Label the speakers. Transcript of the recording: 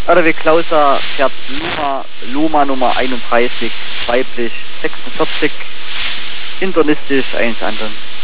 Speaker 1: RW Klauser fährt Luma Nummer 31, weiblich 46, internistisch 1 anderen.